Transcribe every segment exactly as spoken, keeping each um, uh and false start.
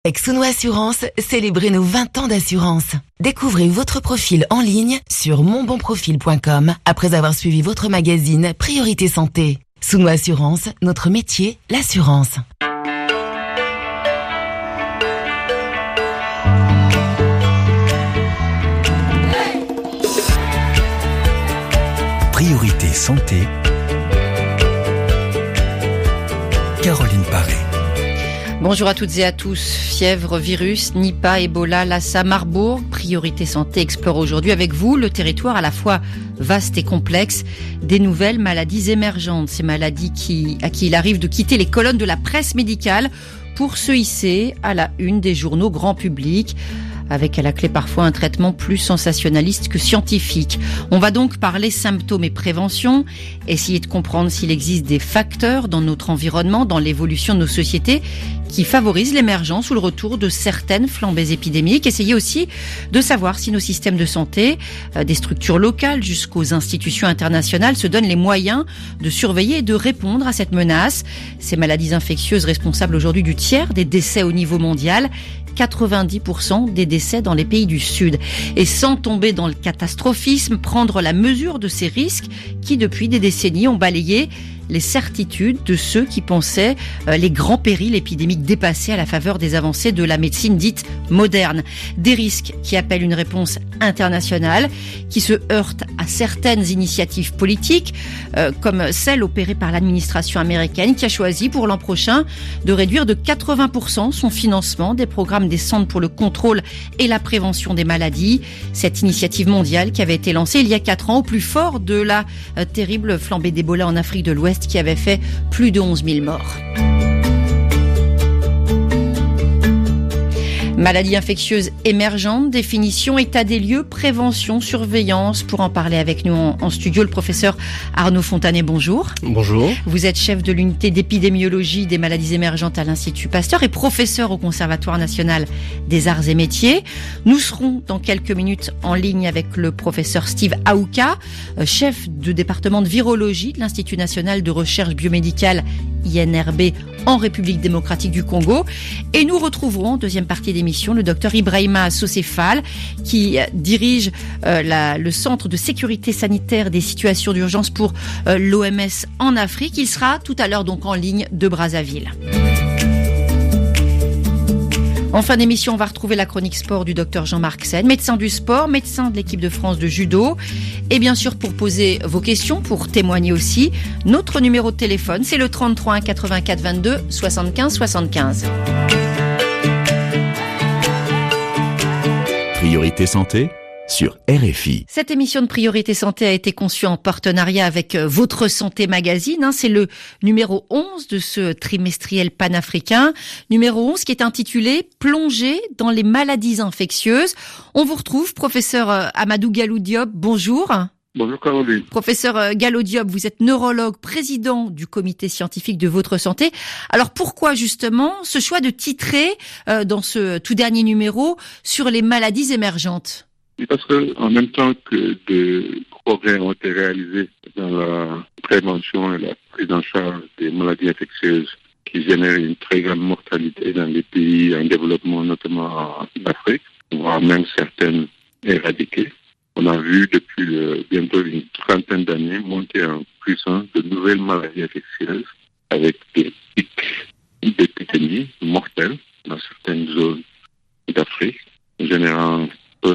Avec Souno Assurance, célébrez nos vingt ans d'assurance. Découvrez votre profil en ligne sur mon bon profil point com après avoir suivi votre magazine Priorité Santé. Souno Assurance, notre métier, l'assurance. Priorité Santé. Caroline Paré. Bonjour à toutes et à tous. Fièvre, virus, Nipah, Ebola, Lassa, Marburg. Priorité Santé explore aujourd'hui avec vous le territoire à la fois vaste et complexe des nouvelles maladies émergentes. Ces maladies qui, à qui il arrive de quitter les colonnes de la presse médicale pour se hisser à la une des journaux grand public, avec à la clé parfois un traitement plus sensationnaliste que scientifique. On va donc parler symptômes et prévention, essayer de comprendre s'il existe des facteurs dans notre environnement, dans l'évolution de nos sociétés, qui favorisent l'émergence ou le retour de certaines flambées épidémiques. Essayer aussi de savoir si nos systèmes de santé, euh, des structures locales jusqu'aux institutions internationales, se donnent les moyens de surveiller et de répondre à cette menace. Ces maladies infectieuses responsables aujourd'hui du tiers des décès au niveau mondial, quatre-vingt-dix pour cent des décès dans les pays du Sud. Et sans tomber dans le catastrophisme, prendre la mesure de ces risques qui, depuis des décennies, ont balayé les certitudes de ceux qui pensaient euh, les grands périls épidémiques dépassés à la faveur des avancées de la médecine dite moderne. Des risques qui appellent une réponse internationale, qui se heurtent à certaines initiatives politiques, euh, comme celle opérée par l'administration américaine, qui a choisi pour l'an prochain de réduire de quatre-vingts pour cent son financement des programmes des Centres pour le contrôle et la prévention des maladies. Cette initiative mondiale qui avait été lancée il y a quatre ans au plus fort de la euh, terrible flambée d'Ebola en Afrique de l'Ouest, qui avait fait plus de onze mille morts. Maladies infectieuses émergentes, définition, état des lieux, prévention, surveillance. Pour en parler avec nous en, en studio, le professeur Arnaud Fontanet, bonjour. Bonjour. Vous êtes chef de l'unité d'épidémiologie des maladies émergentes à l'Institut Pasteur et professeur au Conservatoire national des arts et métiers. Nous serons dans quelques minutes en ligne avec le professeur Steve Aouka, chef de département de virologie de l'Institut national de recherche biomédicale I N R B en République démocratique du Congo. Et nous retrouverons en deuxième partie d'émission le docteur Ibrahima Socéphale qui dirige euh, la, le Centre de sécurité sanitaire des situations d'urgence pour euh, l'O M S en Afrique. Il sera tout à l'heure donc en ligne de Brazzaville. En fin d'émission, on va retrouver la chronique sport du docteur Jean-Marc Sen, médecin du sport, médecin de l'équipe de France de judo. Et bien sûr, pour poser vos questions, pour témoigner aussi, notre numéro de téléphone, c'est le trente-trois un quatre-vingt-quatre vingt-deux soixante-quinze soixante-quinze. Priorité Santé sur R F I. Cette émission de Priorité Santé a été conçue en partenariat avec Votre Santé Magazine. C'est le numéro onze de ce trimestriel panafricain. Numéro onze qui est intitulé « Plonger dans les maladies infectieuses ». On vous retrouve, professeur Amadou Gallo Diop. Bonjour. Bonjour Caroline. Professeur Gallo Diop, vous êtes neurologue, président du comité scientifique de Votre Santé. Alors pourquoi justement ce choix de titrer euh, dans ce tout dernier numéro sur les maladies émergentes ? Parce que en même temps que des progrès ont été réalisés dans la prévention et la prise en charge des maladies infectieuses qui génèrent une très grande mortalité dans les pays en développement, notamment en Afrique, voire même certaines éradiquées, on a vu depuis le, bientôt une trentaine d'années monter en puissance de nouvelles maladies infectieuses avec des pics d'épidémies mortelles dans certaines zones d'Afrique, générant peur,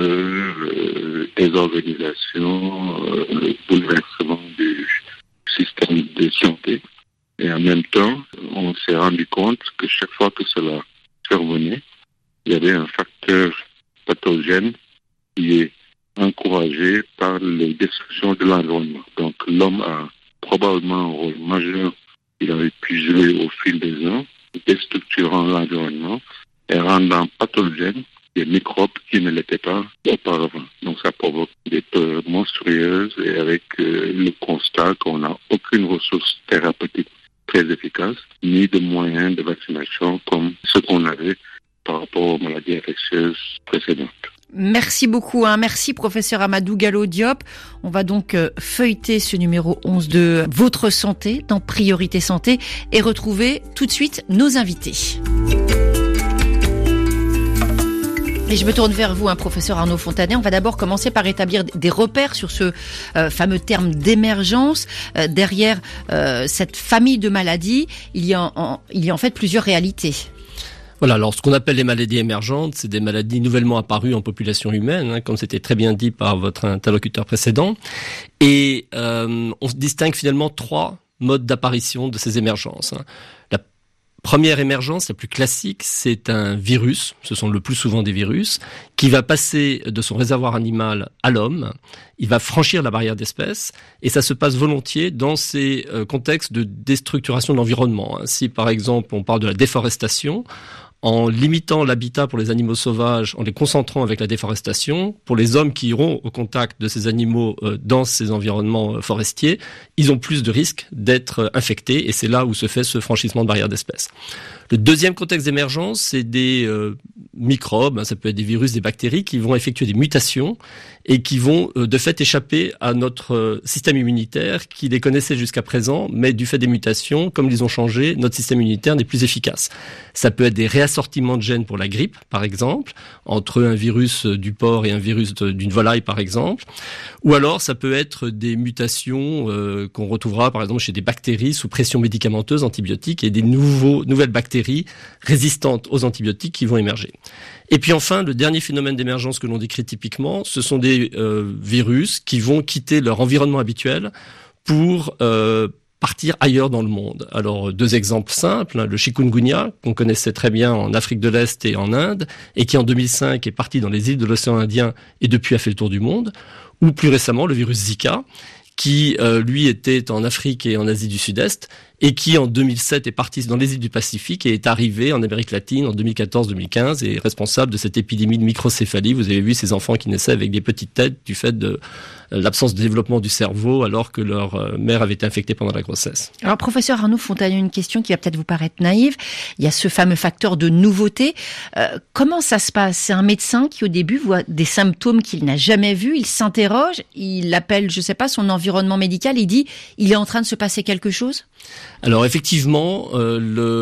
euh, désorganisation, euh, le bouleversement du système de santé. Et en même temps, on s'est rendu compte que chaque fois que cela survenait, il y avait un facteur pathogène qui est encouragé par les destructions de l'environnement. Donc l'homme a probablement un rôle majeur qu'il avait pu jouer au fil des ans, déstructurant l'environnement et rendant pathogènes des microbes qui ne l'étaient pas auparavant. Donc ça provoque des peurs monstrueuses et avec euh, le constat qu'on n'a aucune ressource thérapeutique très efficace, ni de moyens de vaccination comme ce qu'on avait par rapport aux maladies infectieuses précédentes. Merci beaucoup, hein. Merci professeur Amadou Gallo Diop. On va donc euh, feuilleter ce numéro onze de Votre Santé dans Priorité Santé et retrouver tout de suite nos invités. Et je me tourne vers vous, hein, professeur Arnaud Fontanet. On va d'abord commencer par établir des repères sur ce euh, fameux terme d'émergence. Euh, derrière euh, cette famille de maladies, il y a en, il y a en fait plusieurs réalités. Voilà, alors ce qu'on appelle les maladies émergentes, c'est des maladies nouvellement apparues en population humaine, hein, comme c'était très bien dit par votre interlocuteur précédent. Et euh, on distingue finalement trois modes d'apparition de ces émergences. Hein. La première émergence, la plus classique, c'est un virus, ce sont le plus souvent des virus, qui va passer de son réservoir animal à l'homme, il va franchir la barrière d'espèce, et ça se passe volontiers dans ces euh, contextes de déstructuration de l'environnement. Hein. Si par exemple on parle de la déforestation, en limitant l'habitat pour les animaux sauvages, en les concentrant avec la déforestation, pour les hommes qui iront au contact de ces animaux euh, dans ces environnements euh, forestiers, ils ont plus de risques d'être euh, infectés, et c'est là où se fait ce franchissement de barrière d'espèces. Le deuxième contexte d'émergence, c'est des euh, microbes, hein, ça peut être des virus, des bactéries, qui vont effectuer des mutations et qui vont euh, de fait échapper à notre euh, système immunitaire qui les connaissait jusqu'à présent, mais du fait des mutations, comme ils ont changé, notre système immunitaire n'est plus efficace. Ça peut être des réassortiments de gènes pour la grippe, par exemple, entre un virus du porc et un virus de, d'une volaille, par exemple. Ou alors, ça peut être des mutations euh, qu'on retrouvera, par exemple, chez des bactéries sous pression médicamenteuse, antibiotiques, et des nouveaux, nouvelles bactéries résistantes aux antibiotiques qui vont émerger. Et puis enfin, le dernier phénomène d'émergence que l'on décrit typiquement, ce sont des euh, virus qui vont quitter leur environnement habituel pour euh, partir ailleurs dans le monde. Alors, deux exemples simples, hein, le chikungunya, qu'on connaissait très bien en Afrique de l'Est et en Inde, et qui en deux mille cinq est parti dans les îles de l'océan Indien et depuis a fait le tour du monde, ou plus récemment le virus Zika, qui euh, lui était en Afrique et en Asie du Sud-Est, et qui en deux mille sept est parti dans les îles du Pacifique et est arrivé en Amérique latine en deux mille quatorze deux mille quinze et est responsable de cette épidémie de microcéphalie. Vous avez vu ces enfants qui naissaient avec des petites têtes du fait de l'absence de développement du cerveau alors que leur mère avait été infectée pendant la grossesse. Alors professeur Arnaud Fontanet, une question qui va peut-être vous paraître naïve. Il y a ce fameux facteur de nouveauté. Euh, comment ça se passe ? C'est un médecin qui au début voit des symptômes qu'il n'a jamais vus, il s'interroge, il appelle, je sais pas, son environnement médical, il dit il est en train de se passer quelque chose ? Alors effectivement, euh,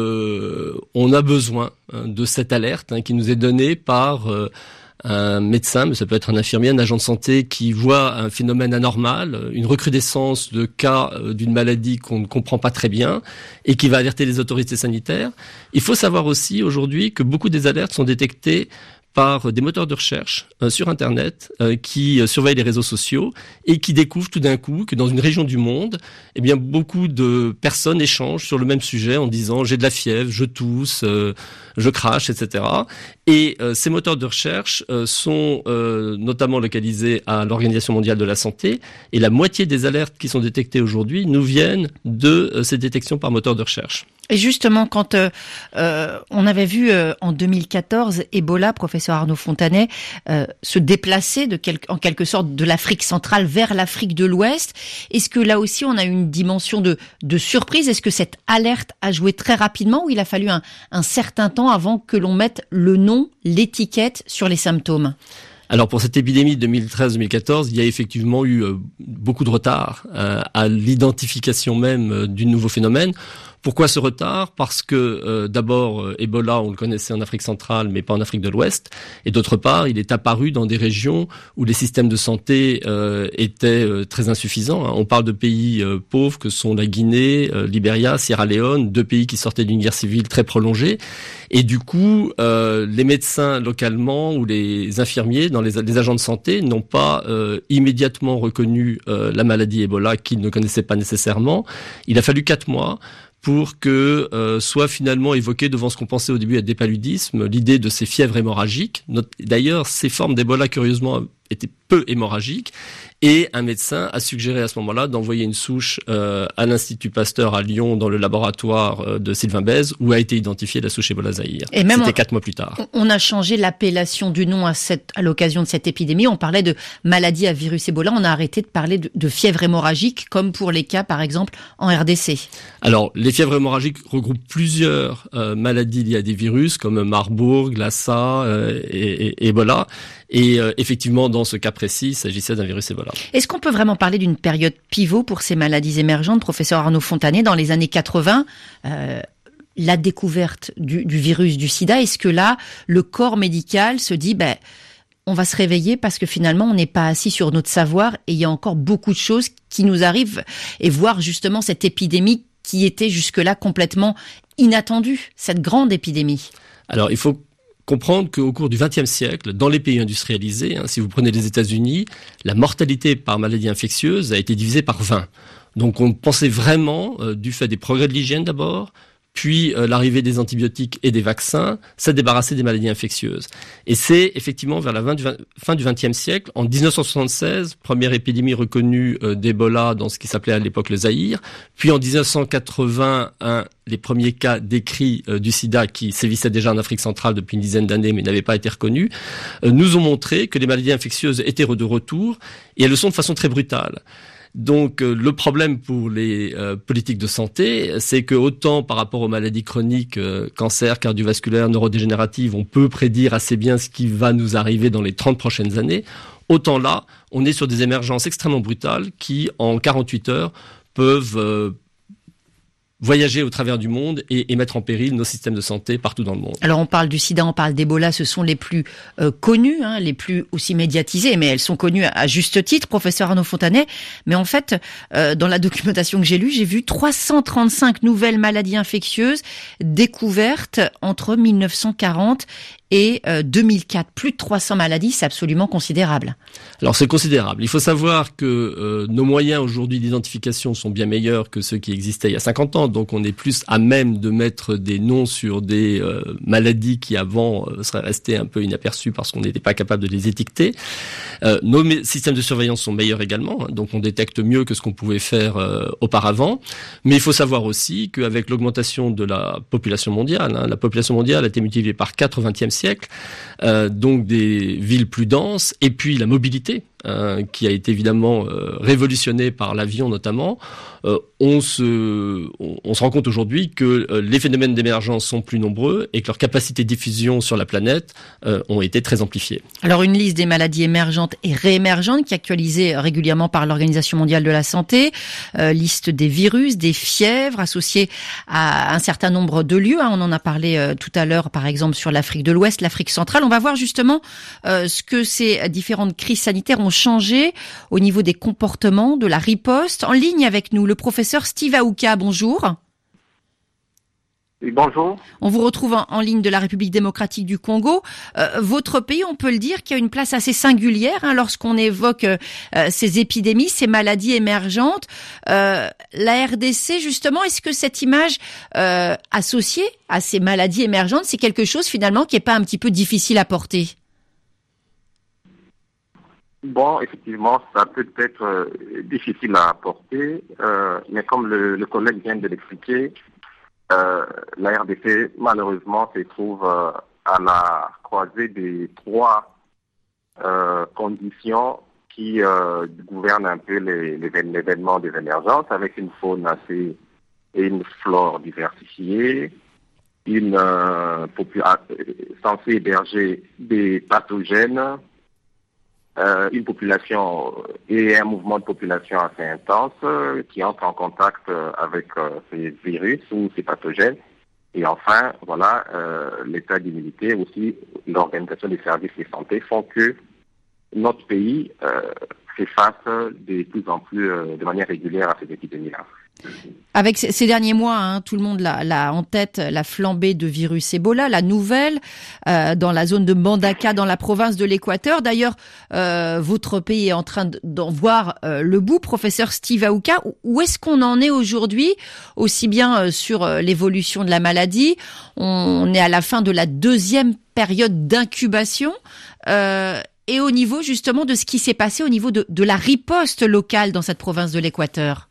le... on a besoin hein, de cette alerte hein, qui nous est donnée par euh, un médecin, mais ça peut être un infirmier, un agent de santé qui voit un phénomène anormal, une recrudescence de cas euh, d'une maladie qu'on ne comprend pas très bien et qui va alerter les autorités sanitaires. Il faut savoir aussi aujourd'hui que beaucoup des alertes sont détectées par des moteurs de recherche euh, sur Internet euh, qui euh, surveillent les réseaux sociaux et qui découvrent tout d'un coup que dans une région du monde, eh bien beaucoup de personnes échangent sur le même sujet en disant j'ai de la fièvre, je tousse, euh, je crache, et cetera. Et euh, ces moteurs de recherche euh, sont euh, notamment localisés à l'Organisation mondiale de la santé et la moitié des alertes qui sont détectées aujourd'hui nous viennent de euh, ces détections par moteur de recherche. Et justement, quand euh, euh, on avait vu euh, en deux mille quatorze Ebola, professeur Arnaud Fontanet, euh, se déplacer de quel, en quelque sorte de l'Afrique centrale vers l'Afrique de l'Ouest, est-ce que là aussi on a une dimension de, de surprise ? Est-ce que cette alerte a joué très rapidement ou il a fallu un, un certain temps avant que l'on mette le nom, l'étiquette sur les symptômes ? Alors pour cette épidémie de deux mille treize deux mille quatorze, il y a effectivement eu euh, beaucoup de retard euh, à l'identification même euh, du nouveau phénomène. Pourquoi ce retard ? Parce que euh, d'abord, euh, Ebola, on le connaissait en Afrique centrale, mais pas en Afrique de l'Ouest. Et d'autre part, il est apparu dans des régions où les systèmes de santé euh, étaient euh, très insuffisants. Hein. On parle de pays euh, pauvres que sont la Guinée, euh, Libéria, Sierra Leone, deux pays qui sortaient d'une guerre civile très prolongée. Et du coup, euh, les médecins localement ou les infirmiers dans les, les agents de santé n'ont pas euh, immédiatement reconnu euh, la maladie Ebola qu'ils ne connaissaient pas nécessairement. Il a fallu quatre mois pour que euh, soit finalement évoqué devant ce qu'on pensait au début être des paludismes, l'idée de ces fièvres hémorragiques. D'ailleurs, ces formes d'Ebola, curieusement, étaient peu hémorragiques. Et un médecin a suggéré à ce moment-là d'envoyer une souche euh, à l'Institut Pasteur à Lyon, dans le laboratoire euh, de Sylvain Bèze, où a été identifiée la souche Ebola Zaïre. Et même c'était quatre mois plus tard. On a changé l'appellation du nom à, cette, à l'occasion de cette épidémie. On parlait de maladie à virus Ebola. On a arrêté de parler de, de fièvre hémorragique, comme pour les cas, par exemple, en R D C. Alors, les fièvres hémorragiques regroupent plusieurs euh, maladies liées à des virus, comme Marburg, Lassa euh, et, et, et Ebola. Et euh, effectivement, dans ce cas précis, il s'agissait d'un virus Ebola. Est-ce qu'on peut vraiment parler d'une période pivot pour ces maladies émergentes, professeur Arnaud Fontanet, dans les années quatre-vingts euh, la découverte du, du virus du sida, est-ce que là, le corps médical se dit, ben, on va se réveiller parce que finalement, on n'est pas assis sur notre savoir et il y a encore beaucoup de choses qui nous arrivent, et voir justement cette épidémie qui était jusque-là complètement inattendue, cette grande épidémie? Alors, il faut comprendre qu'au cours du vingtième siècle, dans les pays industrialisés, hein, si vous prenez les États-Unis, la mortalité par maladie infectieuse a été divisée par vingt. Donc on pensait vraiment, euh, du fait des progrès de l'hygiène d'abord, puis euh, l'arrivée des antibiotiques et des vaccins, ça débarrassait des maladies infectieuses. Et c'est effectivement vers la fin du, fin du vingtième siècle, en dix-neuf cent soixante-seize, première épidémie reconnue euh, d'Ebola dans ce qui s'appelait à l'époque le Zaïre, puis en dix-neuf cent quatre-vingt-un, les premiers cas décrits euh, du sida qui sévissaient déjà en Afrique centrale depuis une dizaine d'années mais n'avaient pas été reconnus, euh, nous ont montré que les maladies infectieuses étaient de retour, et elles le sont de façon très brutale. Donc euh, le problème pour les euh, politiques de santé, c'est que autant par rapport aux maladies chroniques, euh, cancer, cardiovasculaires, neurodégénératives, on peut prédire assez bien ce qui va nous arriver dans les trente prochaines années, autant là, on est sur des émergences extrêmement brutales qui, en quarante-huit heures, peuvent euh, voyager au travers du monde et, et mettre en péril nos systèmes de santé partout dans le monde. Alors on parle du sida, on parle d'Ebola, ce sont les plus euh, connus, hein, les plus aussi médiatisés, mais elles sont connues à, à juste titre, professeur Arnaud Fontanet. Mais en fait, euh, dans la documentation que j'ai lue, j'ai vu trois cent trente-cinq nouvelles maladies infectieuses découvertes entre mille neuf cent quarante et euh, deux mille quatre. Plus de trois cents maladies, c'est absolument considérable. Alors c'est considérable. Il faut savoir que euh, nos moyens aujourd'hui d'identification sont bien meilleurs que ceux qui existaient il y a cinquante ans. Donc on est plus à même de mettre des noms sur des euh, maladies qui avant euh, seraient restées un peu inaperçues parce qu'on n'était pas capable de les étiqueter. Euh, nos mé- systèmes de surveillance sont meilleurs également, hein, donc on détecte mieux que ce qu'on pouvait faire euh, auparavant. Mais il faut savoir aussi qu'avec l'augmentation de la population mondiale, hein, la population mondiale a été multipliée par quatre au vingtième siècle, euh, donc des villes plus denses, et puis la mobilité, euh, qui a été évidemment euh, révolutionnée par l'avion notamment. Euh, on se, on, on se rend compte aujourd'hui que euh, les phénomènes d'émergence sont plus nombreux et que leurs capacités de diffusion sur la planète euh, ont été très amplifiées. Alors une liste des maladies émergentes et réémergentes qui est actualisée régulièrement par l'Organisation mondiale de la santé, euh, liste des virus, des fièvres associées à un certain nombre de lieux. Hein, on en a parlé euh, tout à l'heure, par exemple sur l'Afrique de l'Ouest, l'Afrique centrale. On va voir justement euh, ce que ces différentes crises sanitaires ont changé au niveau des comportements, de la riposte. En ligne avec nous, le professeur Steve Aouka, bonjour. Oui, bonjour. On vous retrouve en, en ligne de la République démocratique du Congo. Euh, votre pays, on peut le dire, qui a une place assez singulière hein, lorsqu'on évoque euh, ces épidémies, ces maladies émergentes. Euh, la R D C, justement, est-ce que cette image euh, associée à ces maladies émergentes, c'est quelque chose finalement qui n'est pas un petit peu difficile à porter ? Bon, effectivement, ça peut être euh, difficile à apporter, euh, mais comme le, le collègue vient de l'expliquer, euh, la R D C, malheureusement, se trouve euh, à la croisée des trois euh, conditions qui euh, gouvernent un peu les, les, l'événement des émergences, avec une faune assez et une flore diversifiée, une euh, popula- censée héberger des pathogènes, Euh, une population et un mouvement de population assez intense euh, qui entre en contact euh, avec euh, ces virus ou ces pathogènes. Et enfin, voilà, euh, l'état d'immunité, aussi l'organisation des services de santé font que notre pays euh, fait face de plus en plus euh, de manière régulière à cette épidémie-là. Avec ces derniers mois, hein, tout le monde l'a, l'a en tête, la flambée de virus Ebola, la nouvelle, euh, dans la zone de Mbandaka, dans la province de l'Équateur. D'ailleurs, euh, votre pays est en train d'en voir euh, le bout. Professeur Steve Aouka, où est-ce qu'on en est aujourd'hui, aussi bien euh, sur euh, l'évolution de la maladie? On est à la fin de la deuxième période d'incubation. Euh, et au niveau justement de ce qui s'est passé au niveau de, de la riposte locale dans cette province de l'Équateur.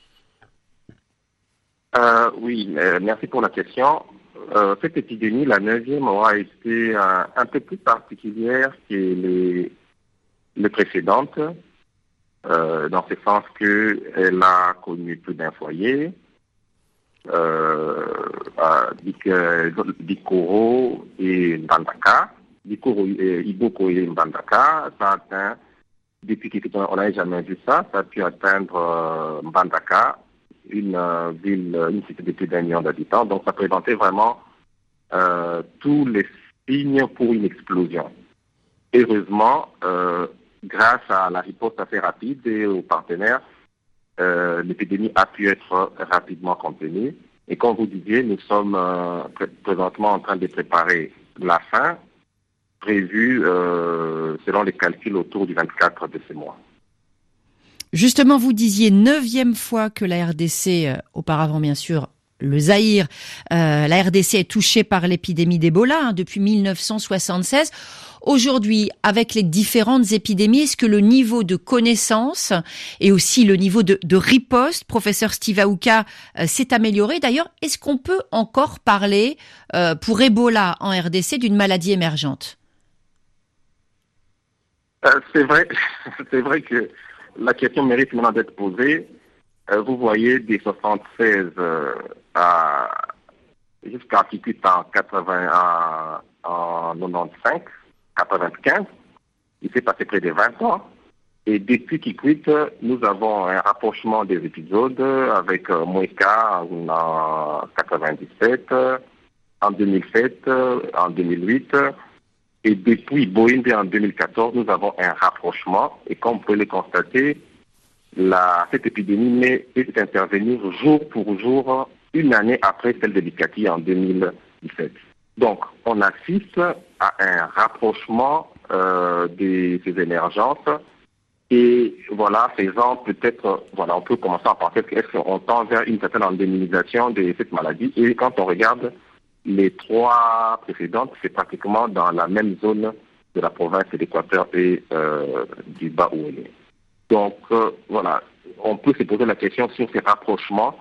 Euh, oui, euh, merci pour la question. Euh, cette épidémie, la neuvième, aura été euh, un peu plus particulière que les, les précédentes, euh, dans ce sens qu'elle a connu plus d'un foyer. Euh, euh, Bikoro et Mbandaka. Bikoro, euh, Iboko et Mbandaka, ça a atteint, depuis qu'on n'a jamais vu ça, ça a pu atteindre euh, Mbandaka. une euh, ville, une cité de plus d'un million d'habitants. Donc, ça présentait vraiment euh, tous les signes pour une explosion. Heureusement, euh, grâce à la riposte assez rapide et aux partenaires, euh, l'épidémie a pu être rapidement contenue. Et comme vous disiez, nous sommes euh, pré- présentement en train de préparer la fin, prévue euh, selon les calculs autour du vingt-quatre de ce mois. Justement, vous disiez neuvième fois que la R D C, euh, auparavant bien sûr le Zaïre, euh, la R D C est touchée par l'épidémie d'Ebola hein, depuis mille neuf cent soixante-seize. Aujourd'hui, avec les différentes épidémies, est-ce que le niveau de connaissance et aussi le niveau de, de riposte, professeur Steve Aouka, euh, s'est amélioré? D'ailleurs, est-ce qu'on peut encore parler euh, pour Ebola en R D C d'une maladie émergente? Euh, c'est vrai, c'est vrai que la question mérite maintenant d'être posée. Euh, vous voyez, des soixante-seize euh, à, jusqu'à Kikut en quatre-vingts, en, en quatre-vingt-quinze, quatre-vingt-quinze, il s'est passé près de vingt ans. Et depuis Kikut, nous avons un rapprochement des épisodes avec euh, Moïka en quatre-vingt-dix-sept, en deux mille sept, en deux mille huit. Et depuis Boeing en deux mille quatorze, nous avons un rapprochement. Et comme vous pouvez le constater, la, cette épidémie est intervenue jour pour jour, une année après celle de l'Icati en deux mille dix-sept. Donc, on assiste à un rapprochement euh, de ces émergences. Et voilà, faisant peut-être, voilà, on peut commencer à penser qu'on tend vers une certaine endémisation de cette maladie. Et quand on regarde les trois précédentes, c'est pratiquement dans la même zone de la province de l'Équateur et euh, du Bas-Ouélé. Donc, euh, voilà, on peut se poser la question sur ces rapprochements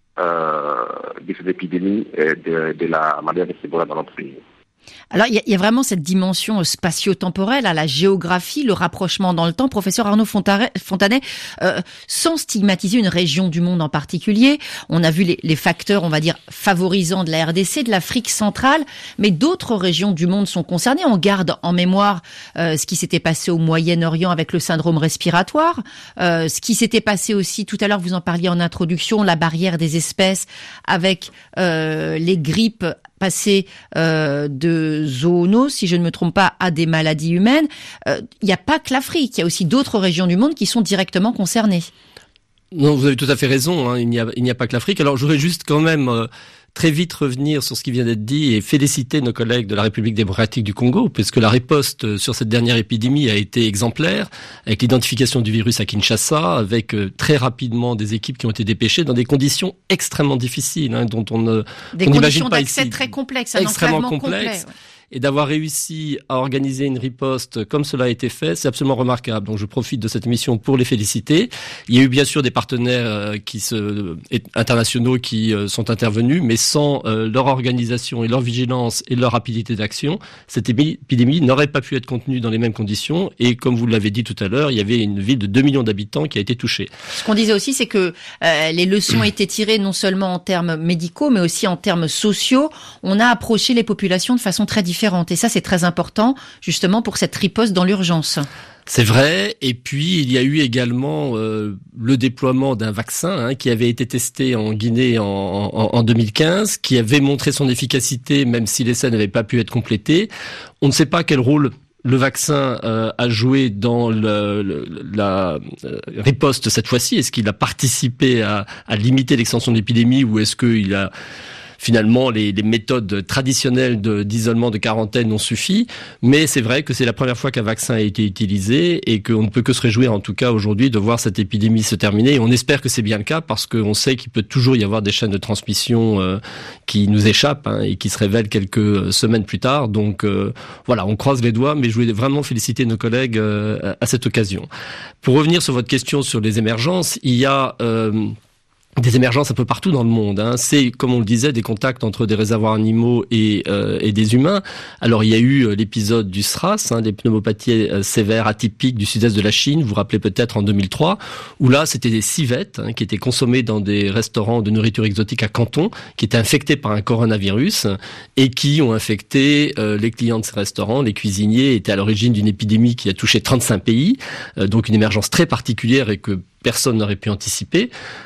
euh, de cette épidémie euh, de, de la maladie de Ebola dans notre pays. Alors, il y, y a vraiment cette dimension spatio-temporelle à la géographie, le rapprochement dans le temps. Professeur Arnaud Fontanet, euh, sans stigmatiser une région du monde en particulier, on a vu les, les facteurs, on va dire, favorisants de la R D C, de l'Afrique centrale, mais d'autres régions du monde sont concernées. On garde en mémoire euh, ce qui s'était passé au Moyen-Orient avec le syndrome respiratoire, euh, ce qui s'était passé aussi, tout à l'heure vous en parliez en introduction, la barrière des espèces avec euh, les grippes passées euh, de zoonoses, si je ne me trompe pas, à des maladies humaines. Il euh, n'y a pas que l'Afrique, il y a aussi d'autres régions du monde qui sont directement concernées. Non, vous avez tout à fait raison, hein, il n'y a, il n'y a pas que l'Afrique. Alors, je voudrais juste quand même euh, très vite revenir sur ce qui vient d'être dit et féliciter nos collègues de la République démocratique du Congo, puisque la riposte sur cette dernière épidémie a été exemplaire, avec l'identification du virus à Kinshasa, avec euh, très rapidement des équipes qui ont été dépêchées dans des conditions extrêmement difficiles, hein, dont on ne Des on conditions pas d'accès ici, très complexes, un extrêmement enclavement complexes. complet. Ouais. Et d'avoir réussi à organiser une riposte comme cela a été fait, c'est absolument remarquable. Donc je profite de cette émission pour les féliciter. Il y a eu bien sûr des partenaires qui se, internationaux qui sont intervenus, mais sans euh, leur organisation et leur vigilance et leur rapidité d'action, cette épidémie n'aurait pas pu être contenue dans les mêmes conditions. Et comme vous l'avez dit tout à l'heure, il y avait une ville de deux millions d'habitants qui a été touchée. Ce qu'on disait aussi, c'est que euh, les leçons ont été tirées non seulement en termes médicaux, mais aussi en termes sociaux. On a approché les populations de façon très différente. Et ça, c'est très important, justement, pour cette riposte dans l'urgence. C'est vrai. Et puis, il y a eu également euh, le déploiement d'un vaccin hein, qui avait été testé en Guinée en, en, en deux mille quinze, qui avait montré son efficacité, même si l'essai n'avait pas pu être complété. On ne sait pas quel rôle le vaccin euh, a joué dans le, le, la euh, riposte cette fois-ci. Est-ce qu'il a participé à, à limiter l'extension de l'épidémie ou est-ce qu'il a... Finalement, les, les méthodes traditionnelles de, d'isolement, de quarantaine ont suffi, mais c'est vrai que c'est la première fois qu'un vaccin a été utilisé et qu'on ne peut que se réjouir, en tout cas aujourd'hui, de voir cette épidémie se terminer. Et on espère que c'est bien le cas parce qu'on sait qu'il peut toujours y avoir des chaînes de transmission euh, qui nous échappent hein, et qui se révèlent quelques semaines plus tard. Donc euh, voilà, on croise les doigts, mais je voulais vraiment féliciter nos collègues euh, à cette occasion. Pour revenir sur votre question sur les émergences, il y a... Euh, des émergences un peu partout dans le monde. Hein. C'est, comme on le disait, des contacts entre des réservoirs animaux et, euh, et des humains. Alors, il y a eu l'épisode du SRAS, hein, des pneumopathies sévères atypiques du sud-est de la Chine, vous vous rappelez peut-être en deux mille trois, où là, c'était des civettes hein, qui étaient consommées dans des restaurants de nourriture exotique à Canton, qui étaient infectés par un coronavirus et qui ont infecté euh, les clients de ces restaurants. Les cuisiniers étaient à l'origine d'une épidémie qui a touché trente-cinq pays, euh, donc une émergence très particulière et que personne n'aurait pu anticiper.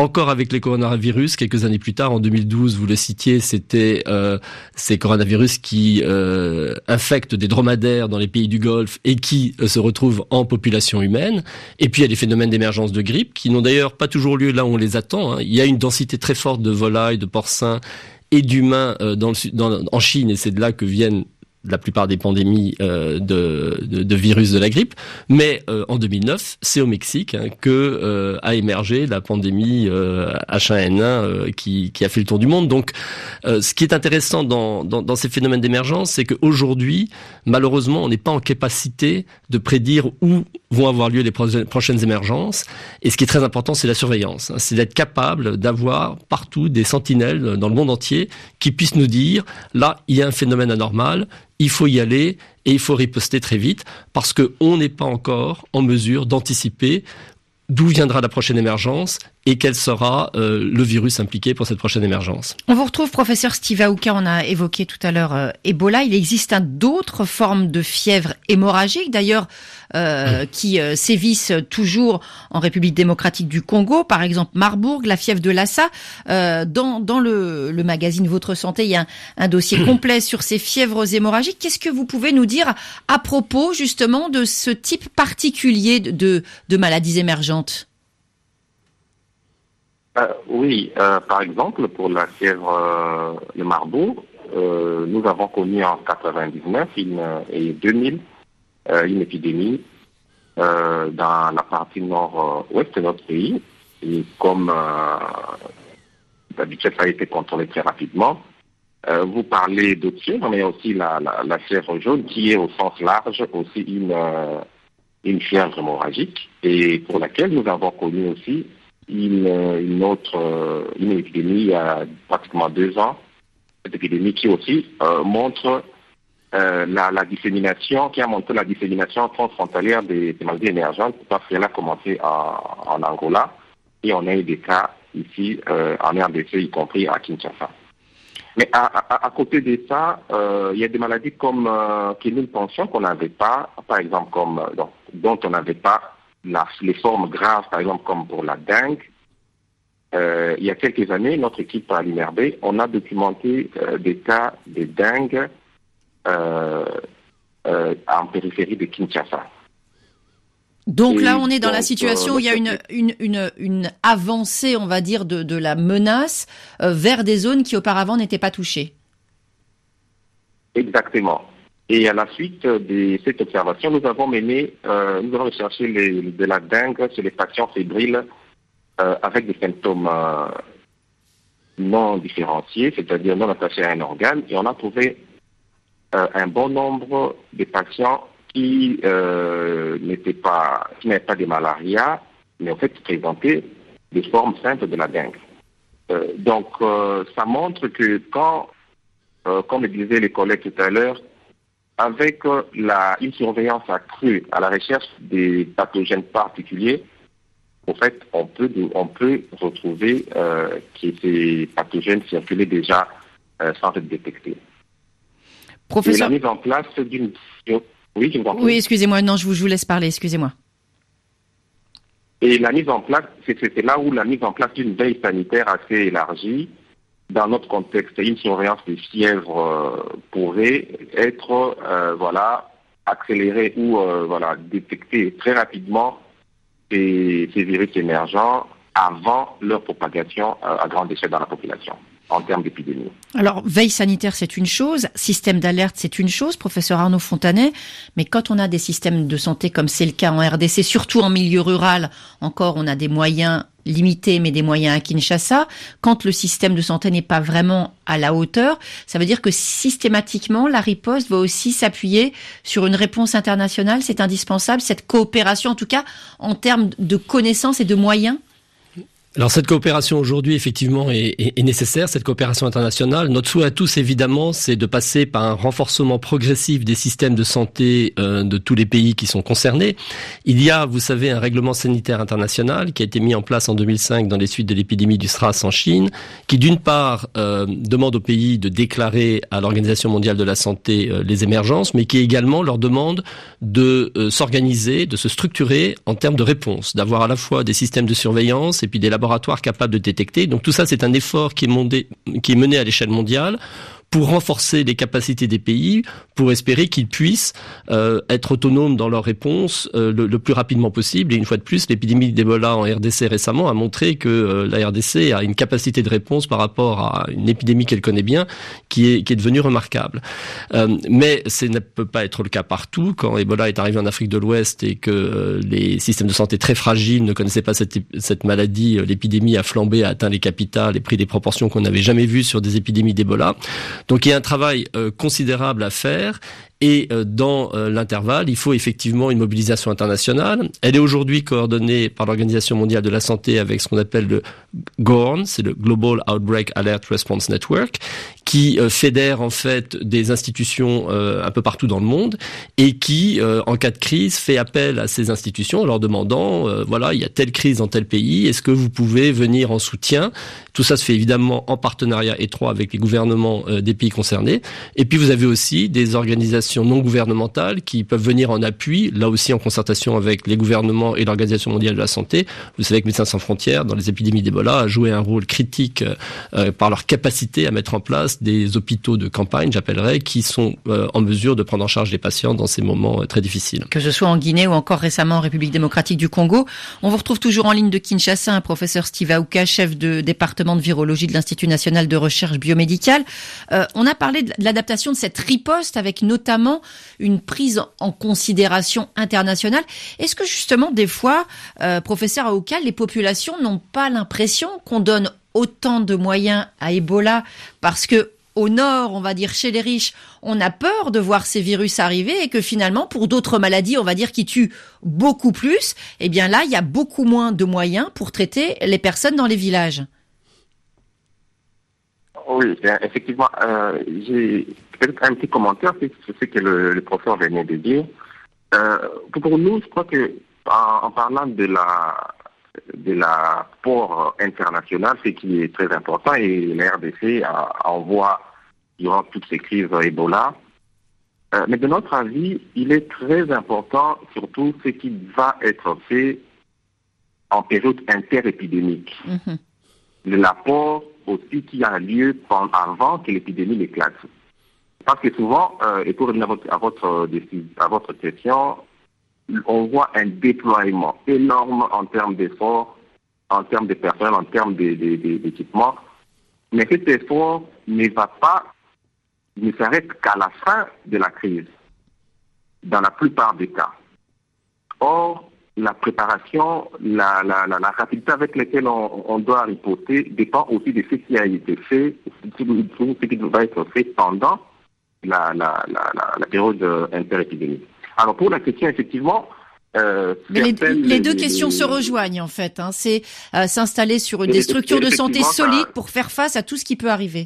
encore avec les coronavirus, quelques années plus tard, en deux mille douze, vous le citiez, c'était euh, ces coronavirus qui euh, infectent des dromadaires dans les pays du Golfe et qui euh, se retrouvent en population humaine. Et puis il y a des phénomènes d'émergence de grippe qui n'ont d'ailleurs pas toujours lieu là où on les attend, hein. Il y a une densité très forte de volailles, de porcins et d'humains euh, dans le, dans, en Chine, et c'est de là que viennent la plupart des pandémies euh, de, de, de virus de la grippe. Mais euh, en deux mille neuf, c'est au Mexique hein, que euh, a émergé la pandémie euh, H un N un euh, qui, qui a fait le tour du monde. Donc, euh, ce qui est intéressant dans, dans, dans ces phénomènes d'émergence, c'est qu'aujourd'hui, malheureusement, on n'est pas en capacité de prédire où vont avoir lieu les pro- prochaines émergences. Et ce qui est très important, c'est la surveillance. Hein, c'est d'être capable d'avoir partout des sentinelles dans le monde entier qui puissent nous dire, là, il y a un phénomène anormal, il faut y aller et il faut riposter très vite parce qu'on n'est pas encore en mesure d'anticiper d'où viendra la prochaine émergence et quel sera euh, le virus impliqué pour cette prochaine émergence. On vous retrouve, professeur Steve Aouka, on a évoqué tout à l'heure euh, Ebola. Il existe hein, d'autres formes de fièvre hémorragique, d'ailleurs, euh, mmh. qui euh, sévissent toujours en République démocratique du Congo, par exemple Marburg, la fièvre de Lassa. Euh, dans dans le, le magazine Votre Santé, il y a un, un dossier complet sur ces fièvres hémorragiques. Qu'est-ce que vous pouvez nous dire à propos, justement, de ce type particulier de, de, de maladies émergentes ? Euh, oui, euh, par exemple, pour la fièvre euh, de Marburg, euh, nous avons connu en quatre-vingt-dix-neuf une, et deux mille euh, une épidémie euh, dans la partie nord-ouest de notre pays. Et comme euh, d'habitude, ça a été contrôlé très rapidement. Euh, vous parlez d'autres fièvres, mais il y a aussi la, la, la fièvre jaune qui est au sens large aussi une, euh, une fièvre hémorragique et pour laquelle nous avons connu aussi Une, une autre une épidémie il y a pratiquement deux ans, cette épidémie qui aussi euh, montre euh, la, la dissémination, qui a montré la dissémination transfrontalière des, des maladies émergentes parce qu'elle a commencé en, en Angola et on a eu des cas ici euh, en R D C, y compris à Kinshasa. Mais à, à, à côté de ça, euh, il y a des maladies comme euh, que nous pensions qu'on n'avait pas, par exemple comme donc, dont on n'avait pas La, les formes graves, par exemple, comme pour la dengue. Euh, il y a quelques années, notre équipe à l'I N R B, on a documenté euh, des cas de dengue euh, euh, en périphérie de Kinshasa. Donc Et là, on est dans donc, la situation euh, où il y a une, une, une, une avancée, on va dire, de, de la menace euh, vers des zones qui auparavant n'étaient pas touchées. Exactement. Et à la suite de cette observation, nous avons mené, euh, nous avons recherché les, de la dengue chez les patients fébriles euh, avec des symptômes euh, non différenciés, c'est-à-dire non attachés à un organe, et on a trouvé euh, un bon nombre de patients qui euh, n'étaient pas, qui n'avaient pas de malaria, mais en fait présentaient des formes simples de la dengue. Euh, donc, euh, ça montre que quand, euh, comme le disaient les collègues tout à l'heure, avec la, une surveillance accrue à la recherche des pathogènes particuliers, en fait, on peut, on peut retrouver euh, que ces pathogènes circulaient déjà euh, sans être détectés. Professeur... Et la mise en place d'une... Oui, je vous Oui, excusez-moi, non, je vous, je vous laisse parler, excusez-moi. Et la mise en place, c'était là où la mise en place d'une veille sanitaire assez élargie, dans notre contexte, une surveillance des fièvres euh, pourrait être euh, voilà, accélérée ou euh, voilà, détectée très rapidement ces, ces virus émergents avant leur propagation euh, à grande échelle dans la population, en termes d'épidémie. Alors, veille sanitaire, c'est une chose, système d'alerte, c'est une chose, professeur Arnaud Fontanet, mais quand on a des systèmes de santé comme c'est le cas en R D C, surtout en milieu rural, encore on a des moyens limités, mais des moyens à Kinshasa, quand le système de santé n'est pas vraiment à la hauteur, ça veut dire que systématiquement, la riposte va aussi s'appuyer sur une réponse internationale, c'est indispensable, cette coopération, en tout cas, en termes de connaissances et de moyens? Alors cette coopération aujourd'hui effectivement est, est, est nécessaire, cette coopération internationale. Notre souhait à tous évidemment c'est de passer par un renforcement progressif des systèmes de santé euh, de tous les pays qui sont concernés. Il y a, vous savez, un règlement sanitaire international qui a été mis en place en deux mille cinq dans les suites de l'épidémie du SRAS en Chine, qui d'une part euh, demande aux pays de déclarer à l'Organisation mondiale de la santé euh, les émergences, mais qui également leur demande de euh, s'organiser, de se structurer en termes de réponse, d'avoir à la fois des systèmes de surveillance et puis des laboratoires laboratoires capables de détecter. Donc tout ça, c'est un effort qui est, mondé, qui est mené à l'échelle mondiale pour renforcer les capacités des pays, pour espérer qu'ils puissent euh, être autonomes dans leur réponse euh, le, le plus rapidement possible. Et une fois de plus, l'épidémie d'Ebola en R D C récemment a montré que euh, la R D C a une capacité de réponse par rapport à une épidémie qu'elle connaît bien, qui est, qui est devenue remarquable. Euh, mais ça ne peut pas être le cas partout. Quand Ebola est arrivé en Afrique de l'Ouest et que euh, les systèmes de santé très fragiles ne connaissaient pas cette, cette maladie, euh, l'épidémie a flambé, a atteint les capitales et pris des proportions qu'on n'avait jamais vues sur des épidémies d'Ebola. Donc il y a un travail euh, considérable à faire. Et euh, dans euh, l'intervalle, il faut effectivement une mobilisation internationale. Elle est aujourd'hui coordonnée par l'Organisation mondiale de la santé avec ce qu'on appelle le G O R N, c'est le Global Outbreak Alert Response Network, qui euh, fédère en fait des institutions euh, un peu partout dans le monde et qui, euh, en cas de crise, fait appel à ces institutions en leur demandant, euh, voilà, il y a telle crise dans tel pays, est-ce que vous pouvez venir en soutien? Tout ça se fait évidemment en partenariat étroit avec les gouvernements euh, des pays concernés. Et puis vous avez aussi des organisations non gouvernementales qui peuvent venir en appui, là aussi en concertation avec les gouvernements et l'Organisation mondiale de la santé. Vous savez que Médecins sans frontières, dans les épidémies d'Ebola, a joué un rôle critique euh, par leur capacité à mettre en place des hôpitaux de campagne, j'appellerais, qui sont euh, en mesure de prendre en charge les patients dans ces moments euh, très difficiles. Que ce soit en Guinée ou encore récemment en République démocratique du Congo. On vous retrouve toujours en ligne de Kinshasa, un professeur Steve Aouka, chef de département de virologie de l'Institut national de recherche biomédicale. Euh, on a parlé de l'adaptation de cette riposte avec notamment une prise en considération internationale. Est-ce que justement, des fois, euh, professeur Aouka, les populations n'ont pas l'impression qu'on donne autant de moyens à Ebola parce que au nord, on va dire chez les riches, on a peur de voir ces virus arriver et que finalement, pour d'autres maladies, on va dire qui tuent beaucoup plus, eh bien là, il y a beaucoup moins de moyens pour traiter les personnes dans les villages. Oui, effectivement, euh, j'ai peut-être un petit commentaire sur ce que le, le professeur venait de dire. Euh, pour nous, je crois que en, en parlant de la de l'apport international, ce qui est très important, et la R D C envoie durant toutes ces crises Ebola. Euh, mais de notre avis, il est très important, surtout ce qui va être fait en période interépidémique. Mm-hmm. L'apport aussi qui a lieu avant que l'épidémie éclate. Parce que souvent, euh, et pour revenir à votre, à, votre, à votre question, on voit un déploiement énorme en termes d'efforts, en termes de personnel, en termes d'équipement. Mais cet effort ne va pas, ne s'arrête qu'à la fin de la crise, dans la plupart des cas. Or, la préparation, la, la, la, la rapidité avec laquelle on, on doit riposter dépend aussi de ce qui a été fait, ce qui va être fait pendant la, la, la, la, la période interépidémique. Alors pour la question, effectivement... Euh, Mais les, les, les deux questions les... se rejoignent en fait. Hein. C'est euh, s'installer sur des structures de santé solides pour faire face à tout ce qui peut arriver.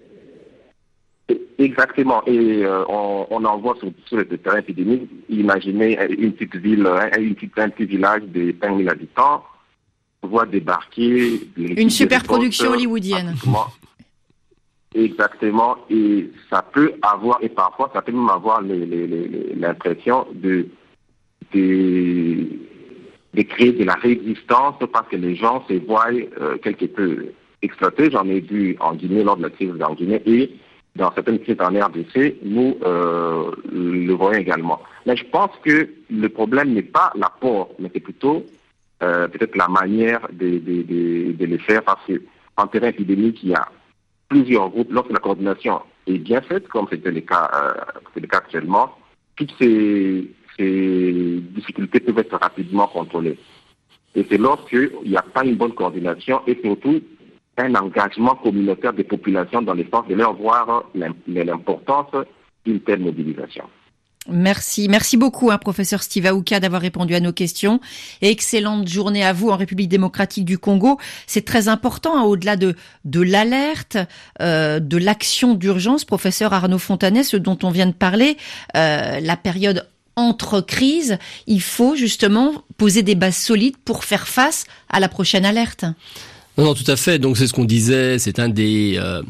Exactement. Et euh, on, on en voit sur, sur le terrain épidémique. Imaginez une petite ville, une petite, un petit village de cinq mille habitants, voit débarquer... Une superproduction hollywoodienne. Exactement. Et ça peut avoir, et parfois ça peut même avoir les, les, les, l'impression de, de, de créer de la résistance parce que les gens se voient euh, quelque peu exploités. J'en ai vu en Guinée lors de la crise en Guinée et dans certaines crises en R D C, nous euh, le voyons également. Mais je pense que le problème n'est pas l'apport, mais c'est plutôt euh, peut-être la manière de, de, de, de le faire, parce qu'en terrain épidémique, il y a plusieurs groupes. Lorsque la coordination est bien faite, comme c'était le cas, euh, c'est le cas actuellement, toutes ces, ces difficultés peuvent être rapidement contrôlées. Et c'est lorsqu'il n'y a pas une bonne coordination et surtout un engagement communautaire des populations dans le sens de leur voir l'importance d'une telle mobilisation. Merci. Merci beaucoup, hein, professeur Steve Aouka, d'avoir répondu à nos questions. Et excellente journée à vous en République démocratique du Congo. C'est très important, hein, au-delà de, de l'alerte, euh, de l'action d'urgence, professeur Arnaud Fontanet, ce dont on vient de parler, euh, la période entre crises, il faut justement poser des bases solides pour faire face à la prochaine alerte. Non, non, tout à fait. Donc c'est ce qu'on disait, c'est un des... Euh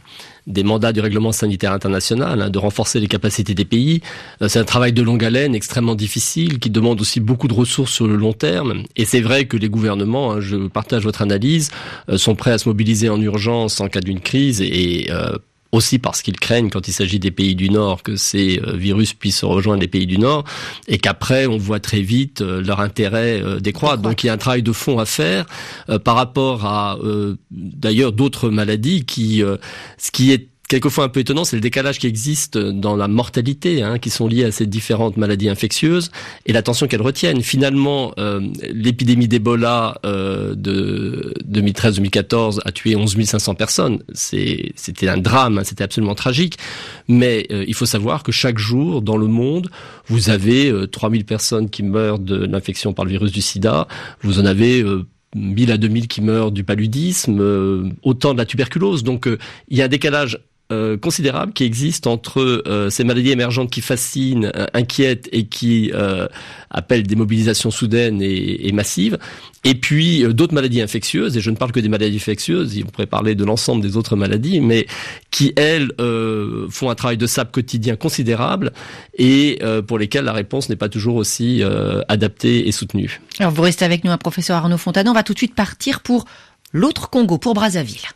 des mandats du règlement sanitaire international, hein, de renforcer les capacités des pays. Euh, c'est un travail de longue haleine, extrêmement difficile, qui demande aussi beaucoup de ressources sur le long terme. Et c'est vrai que les gouvernements, hein, je partage votre analyse, euh, sont prêts à se mobiliser en urgence en cas d'une crise et euh, aussi parce qu'ils craignent, quand il s'agit des pays du Nord, que ces euh, virus puissent rejoindre les pays du Nord, et qu'après, on voit très vite euh, leur intérêt euh, décroître. Donc, il y a un travail de fond à faire euh, par rapport à, euh, d'ailleurs, d'autres maladies qui, euh, ce qui est quelquefois un peu étonnant, c'est le décalage qui existe dans la mortalité, hein, qui sont liées à ces différentes maladies infectieuses et l'attention qu'elles retiennent. Finalement, euh, l'épidémie d'Ebola euh, de deux mille treize deux mille quatorze a tué onze mille cinq cents personnes. C'est, c'était un drame, hein, c'était absolument tragique. Mais euh, il faut savoir que chaque jour, dans le monde, vous avez euh, trois mille personnes qui meurent de l'infection par le virus du sida. Vous en avez euh, mille à deux mille qui meurent du paludisme, euh, autant de la tuberculose. Donc, euh, il y a un décalage Euh, considérable qui existe entre euh, ces maladies émergentes qui fascinent, euh, inquiètent et qui euh, appellent des mobilisations soudaines et, et massives, et puis euh, d'autres maladies infectieuses, et je ne parle que des maladies infectieuses, on pourrait parler de l'ensemble des autres maladies, mais qui, elles, euh, font un travail de sape quotidien considérable et euh, pour lesquelles la réponse n'est pas toujours aussi euh, adaptée et soutenue. Alors vous restez avec nous, un professeur Arnaud Fontanet, on va tout de suite partir pour l'autre Congo, pour Brazzaville.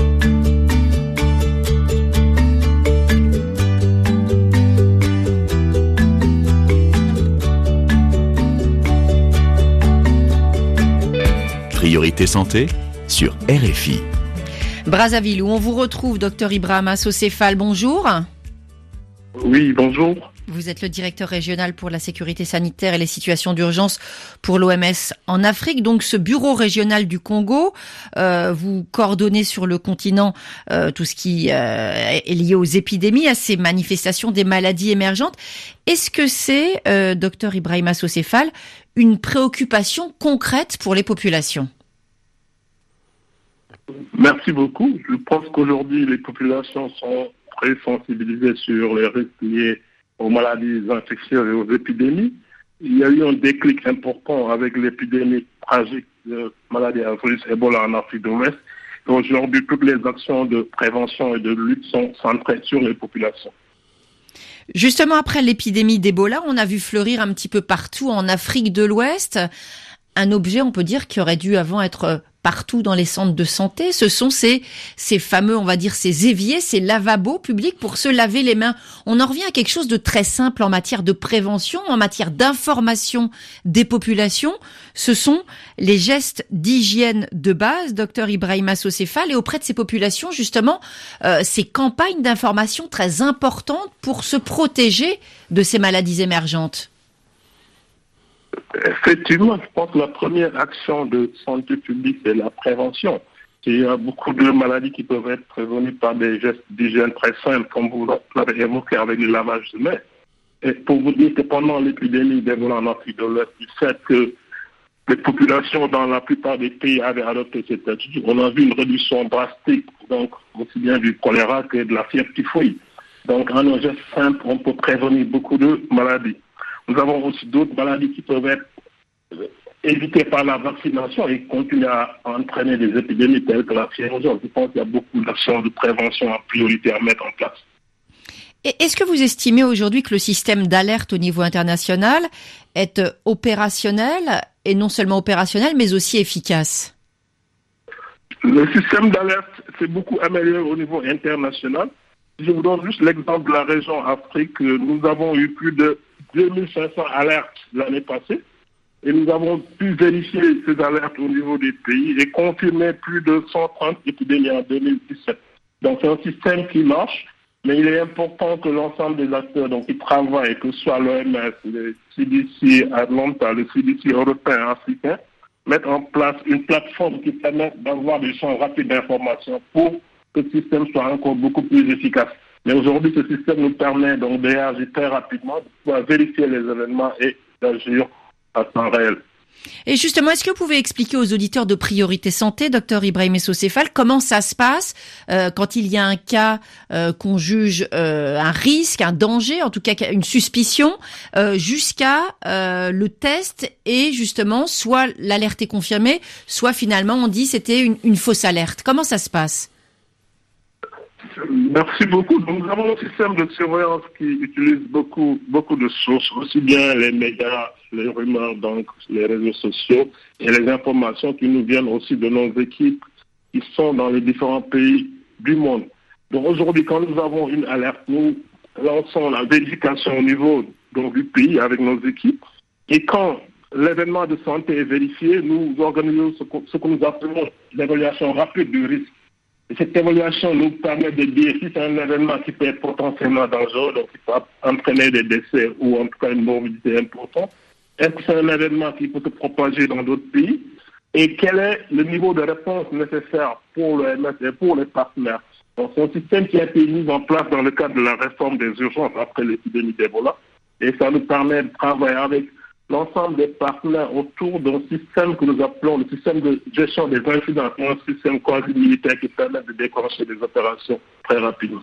Priorité santé sur R F I. Brazzaville, où on vous retrouve, docteur Ibrahima Socéphale, bonjour. Oui, bonjour. Vous êtes le directeur régional pour la sécurité sanitaire et les situations d'urgence pour l'O M S en Afrique. Donc ce bureau régional du Congo, euh, vous coordonnez sur le continent euh, tout ce qui euh, est lié aux épidémies, à ces manifestations des maladies émergentes. Est-ce que c'est, euh, docteur Ibrahima Socéphale, une préoccupation concrète pour les populations ? Merci beaucoup. Je pense qu'aujourd'hui, les populations sont très sensibilisées sur les risques liés aux maladies infectieuses et aux épidémies. Il y a eu un déclic important avec l'épidémie tragique de maladie à virus Ebola en Afrique de l'Ouest. Et aujourd'hui, toutes les actions de prévention et de lutte sont centrées sur les populations. Justement, après l'épidémie d'Ebola, on a vu fleurir un petit peu partout en Afrique de l'Ouest un objet, on peut dire, qui aurait dû avant être partout dans les centres de santé. Ce sont ces, ces fameux, on va dire, ces éviers, ces lavabos publics pour se laver les mains. On en revient à quelque chose de très simple en matière de prévention, en matière d'information des populations. Ce sont les gestes d'hygiène de base, docteur Ibrahima Socéphale, et auprès de ces populations, justement, euh, ces campagnes d'information très importantes pour se protéger de ces maladies émergentes. Effectivement, je pense que la première action de santé publique, c'est la prévention. Il y a beaucoup de maladies qui peuvent être prévenues par des gestes d'hygiène très simples, comme vous l'avez évoqué avec le lavage de mains. Et pour vous dire que pendant l'épidémie d'Ebola en Afrique de l'Ouest, du fait que les populations dans la plupart des pays avaient adopté cette attitude, on a vu une réduction drastique, donc aussi bien du choléra que de la fièvre typhoïde. Donc en un geste simple, on peut prévenir beaucoup de maladies. Nous avons aussi d'autres maladies qui peuvent être évitées par la vaccination et continuer à entraîner des épidémies telles que la fièvre jaune. Je pense qu'il y a beaucoup d'actions de prévention en priorité à mettre en place. Et est-ce que vous estimez aujourd'hui que le système d'alerte au niveau international est opérationnel, et non seulement opérationnel, mais aussi efficace ? Le système d'alerte s'est beaucoup amélioré au niveau international. Je vous donne juste l'exemple de la région Afrique. Nous avons eu plus de deux mille cinq cents alertes l'année passée et nous avons pu vérifier ces alertes au niveau des pays et confirmer plus de cent trente épidémies en deux mille dix-sept. Donc c'est un système qui marche, mais il est important que l'ensemble des acteurs donc, qui travaillent, que ce soit l'O M S, le C D C Atlanta, le C D C européen, africain, mettent en place une plateforme qui permet d'avoir des champs rapides d'informations pour que ce système soit encore beaucoup plus efficace. Mais aujourd'hui, ce système nous permet donc de réagir très rapidement, de pouvoir vérifier les événements et d'agir à temps réel. Et justement, est-ce que vous pouvez expliquer aux auditeurs de Priorité Santé, docteur Ibrahima Socéphale, comment ça se passe euh, quand il y a un cas euh, qu'on juge euh, un risque, un danger, en tout cas une suspicion, euh, jusqu'à euh, le test et justement, soit l'alerte est confirmée, soit finalement on dit c'était une, une fausse alerte. Comment ça se passe ? Merci beaucoup. Donc, nous avons un système de surveillance qui utilise beaucoup, beaucoup de sources, aussi bien les médias, les rumeurs, donc les réseaux sociaux et les informations qui nous viennent aussi de nos équipes qui sont dans les différents pays du monde. Donc aujourd'hui, quand nous avons une alerte, nous lançons la vérification au niveau donc, du pays avec nos équipes. Et quand l'événement de santé est vérifié, nous organisons ce que, ce que nous appelons l'évaluation rapide du risque. Et cette évaluation nous permet de dire si c'est un événement qui peut être potentiellement dangereux, donc qui peut entraîner des décès ou en tout cas une morbidité importante. Est-ce que c'est un événement qui peut se propager dans d'autres pays? Et quel est le niveau de réponse nécessaire pour le M S et pour les partenaires? Donc, c'est un système qui a été mis en place dans le cadre de la réforme des urgences après l'épidémie d'Ebola. Et ça nous permet de travailler avec l'ensemble des partenaires autour d'un système que nous appelons le système de gestion des incidents, un système quasi-militaire qui permet de déclencher des opérations très rapidement.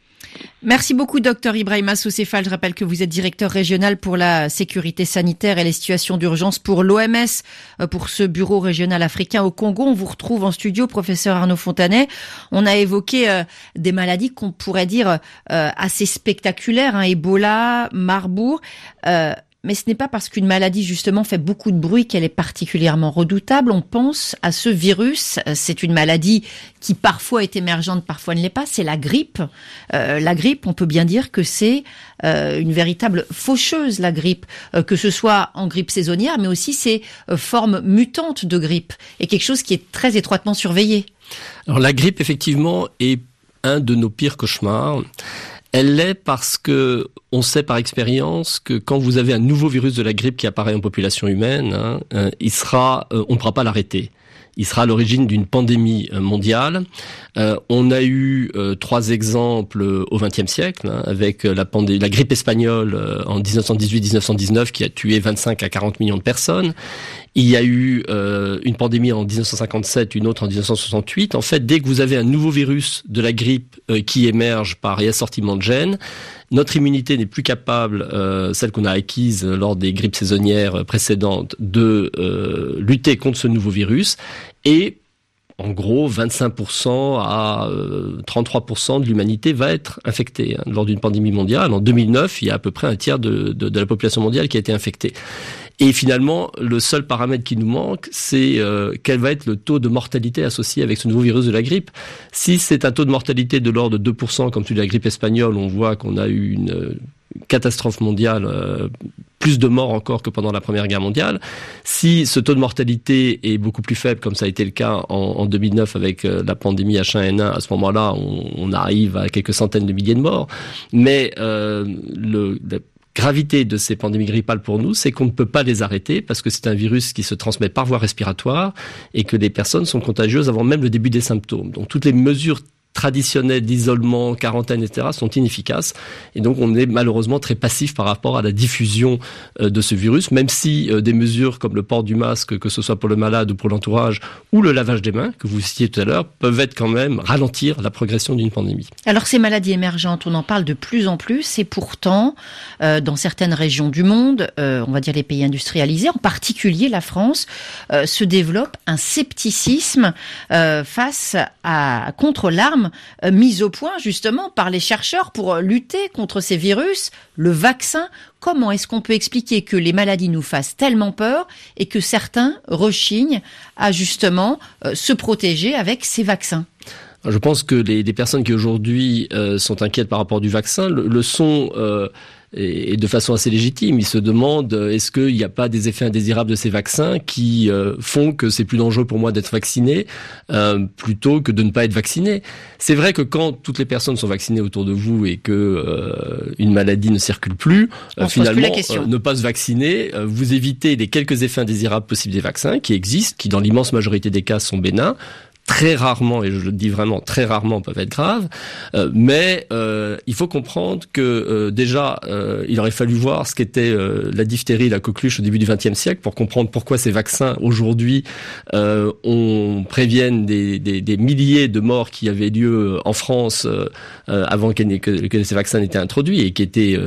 Merci beaucoup, docteur Ibrahima Socéfal. Je rappelle que vous êtes directeur régional pour la sécurité sanitaire et les situations d'urgence pour l'O M S, pour ce bureau régional africain au Congo. On vous retrouve en studio, professeur Arnaud Fontanet. On a évoqué euh, des maladies qu'on pourrait dire euh, assez spectaculaires, hein, Ebola, Marbourg. Euh, Mais ce n'est pas parce qu'une maladie, justement, fait beaucoup de bruit qu'elle est particulièrement redoutable. On pense à ce virus. C'est une maladie qui parfois est émergente, parfois ne l'est pas. C'est la grippe. Euh, la grippe, on peut bien dire que c'est euh, une véritable faucheuse, la grippe. Euh, que ce soit en grippe saisonnière, mais aussi ces euh, formes mutantes de grippe. Et quelque chose qui est très étroitement surveillé. Alors la grippe, effectivement, est un de nos pires cauchemars. Elle l'est parce que on sait par expérience que quand vous avez un nouveau virus de la grippe qui apparaît en population humaine, hein, euh, il sera, euh, on ne pourra pas l'arrêter. Il sera à l'origine d'une pandémie mondiale. Euh, on a eu euh, trois exemples au vingtième siècle, hein, avec la, pandé- la grippe espagnole euh, en dix-neuf cent dix-huit dix-neuf cent dix-neuf qui a tué vingt-cinq à quarante millions de personnes. Il y a eu euh, une pandémie en dix-neuf cent cinquante-sept, une autre en dix-neuf cent soixante-huit. En fait, dès que vous avez un nouveau virus de la grippe euh, qui émerge par réassortiment de gènes, notre immunité n'est plus capable, euh, celle qu'on a acquise lors des grippes saisonnières précédentes, de euh, lutter contre ce nouveau virus. Et en gros, vingt-cinq pour cent à euh, trente-trois pour cent de l'humanité va être infectée hein, lors d'une pandémie mondiale. En deux mille neuf, il y a à peu près un tiers de, de, de la population mondiale qui a été infectée. Et finalement, le seul paramètre qui nous manque, c'est euh, quel va être le taux de mortalité associé avec ce nouveau virus de la grippe. Si c'est un taux de mortalité de l'ordre de deux pour cent, comme celui de la grippe espagnole, on voit qu'on a eu une euh, catastrophe mondiale, euh, plus de morts encore que pendant la Première Guerre mondiale. Si ce taux de mortalité est beaucoup plus faible, comme ça a été le cas en, en deux mille neuf avec euh, la pandémie H un N un, à ce moment-là, on, on arrive à quelques centaines de milliers de morts. Mais euh, le... le gravité de ces pandémies grippales pour nous, c'est qu'on ne peut pas les arrêter parce que c'est un virus qui se transmet par voie respiratoire et que les personnes sont contagieuses avant même le début des symptômes. Donc toutes les mesures traditionnelles d'isolement, quarantaine, et cetera sont inefficaces. Et donc, on est malheureusement très passif par rapport à la diffusion euh, de ce virus, même si euh, des mesures comme le port du masque, que ce soit pour le malade ou pour l'entourage, ou le lavage des mains, que vous citiez tout à l'heure, peuvent être quand même ralentir la progression d'une pandémie. Alors, ces maladies émergentes, on en parle de plus en plus, et pourtant, euh, dans certaines régions du monde, euh, on va dire les pays industrialisés, en particulier la France, euh, se développe un scepticisme euh, face à contre l'arme Euh, mise au point justement par les chercheurs pour lutter contre ces virus, le vaccin. Comment est-ce qu'on peut expliquer que les maladies nous fassent tellement peur et que certains rechignent à justement euh, se protéger avec ces vaccins ? Je pense que les, les personnes qui aujourd'hui euh, sont inquiètes par rapport du vaccin le, le sont euh, et, et de façon assez légitime. Ils se demandent euh, est-ce qu'il n'y a pas des effets indésirables de ces vaccins qui euh, font que c'est plus dangereux pour moi d'être vacciné euh, plutôt que de ne pas être vacciné. C'est vrai que quand toutes les personnes sont vaccinées autour de vous et que euh, une maladie ne circule plus, euh, finalement plus euh, ne pas se vacciner, euh, vous évitez les quelques effets indésirables possibles des vaccins qui existent, qui dans l'immense majorité des cas sont bénins. Très rarement, et je le dis vraiment très rarement, peuvent être graves, euh, mais euh, il faut comprendre que euh, déjà, euh, il aurait fallu voir ce qu'était euh, la diphtérie, la coqueluche au début du vingtième siècle pour comprendre pourquoi ces vaccins aujourd'hui euh, on préviennent des, des, des milliers de morts qui avaient lieu en France euh, avant que, que, que ces vaccins n'étaient introduits et qui étaient euh,